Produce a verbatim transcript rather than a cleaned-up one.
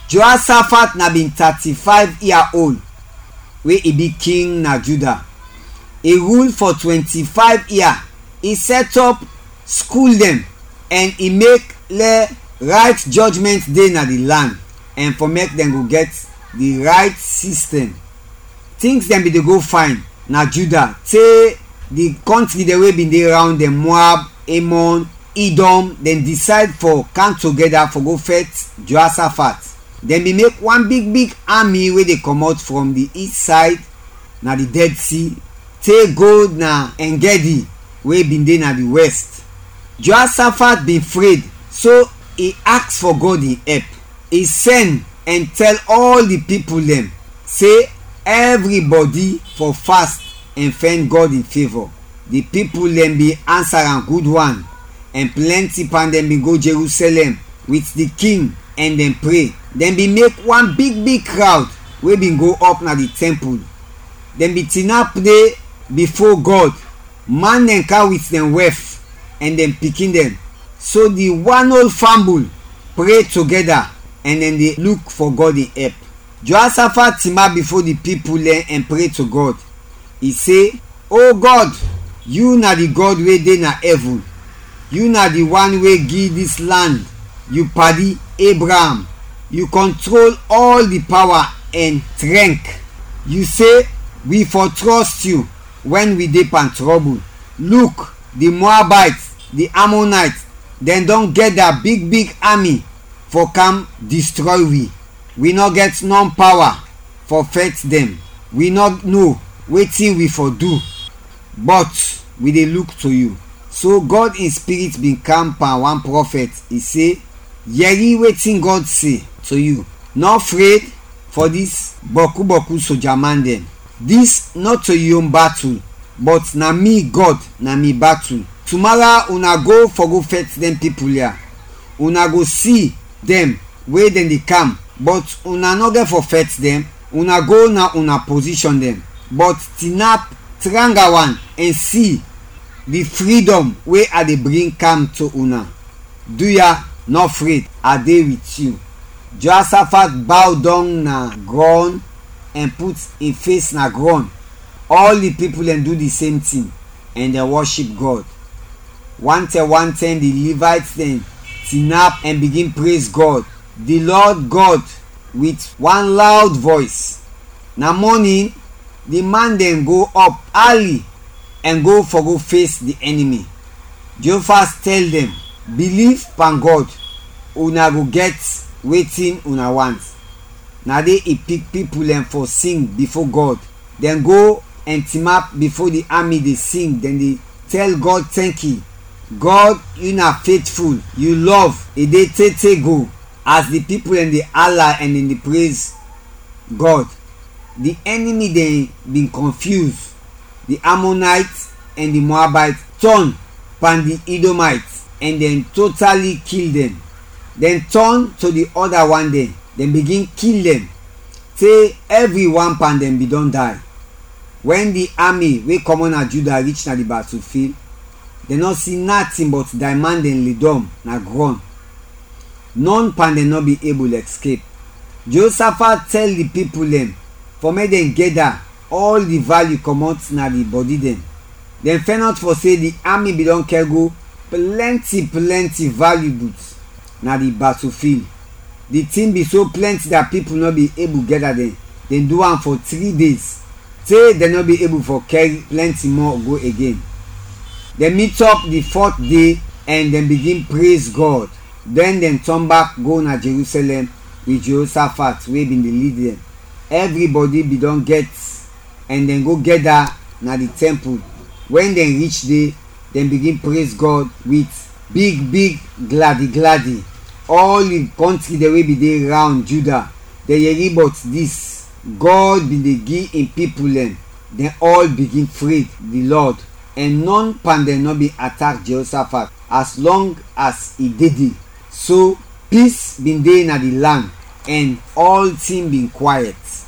Jehoshaphat na been thirty-five year old wey he be king na Judah. He ruled for twenty-five years. He set up school them and he make le right judgment dey na the land and for make them go get the right system. Things them be dey go fine na Judah. Say the country the way been dey around them, Moab, Ammon, Edom, then decide for come together for go fight Jehoshaphat. Then be make one big big army wey dey comot from the east side na the Dead Sea, take go na Engedi wey been dey na the west. Jehoshaphat been afraid, so he ask for God in help. He send and tell all the people them, say everybody for fast and find God in favor. The people them be answer a good one, and plenty pan them be go Jerusalem with the king and then pray. Then be make one big big crowd wey been go up na the temple. Then be tin up there before God, man them car with them wife and then picking them. So the one old family pray together and then they look for God in help. Jehoshaphat team up before the people there and pray to God. He say, "Oh God, you na the God wey dey na heaven. You na the one wey give this land. You paddy Abraham. You control all the power and strength. You say we for trust you when we dey pan trouble. Look, the Moabites, the Ammonites, then don't get that big big army for come destroy we. We not get no power for fight them. We not know wetin we for do, but we dey look to you." So God in spirit been come pan one prophet. He say, "Yeri wetin God say to you. Not afraid for this boku boku soldier man them. This not to your own battle, but na me God na me battle. Tomorrow una go for go fight them people here. Una go see them where then they come, but una no get for fight them. Una go na una position them, but tinap tranga one and see the freedom where I dey bring come to una. Do ya not afraid? I dey with you." Jehoshaphat bow down na ground and put him face na ground. All the people then do the same thing and they worship God. One ten one ten the Levites then tinap and begin praise God, the Lord God, with one loud voice. Na morning the man then go up early and go for go face the enemy. Jehoshaphat tell them, "Believe pan God, una go get wetin una want." Now they he pick people and for sing before God. Then go and team up before the army they sing. Then they tell God thank you. God, you na faithful. You love. A day tete go. As the people and the Allah and in the praise God. The enemy they been confused. The Ammonites and the Moabites turn pan the Edomites and then totally kill them. Then turn to the other one then. Then begin kill them. Say every one pan them be don't die. When the army wey common at Judah reach na the battlefield, they not see nothing but diamond and lidom na ground. None pan them not be able to escape. Jehoshaphat tell the people them for make them gather all the value comot na the body them. Then fair not for say the army be don carry plenty plenty valuables na the battlefield. The thing be so plenty that people not be able to gather them. Then do am for three days. Say they not be able for carry plenty more go again. They meet up the fourth day and then begin praise God. Then then turn back go na Jerusalem with Jehoshaphat wey been the lead them. Everybody be don get and then go gather na the temple. When they reach there, then begin praise God with big big gladdy gladdy. All the country the way be there around Judah, they hear about this. God be the give in people them. Then all begin afraid the Lord, and none pan them not be attack Jehoshaphat as long as he did it. So peace been there in the land, and all things been quiet.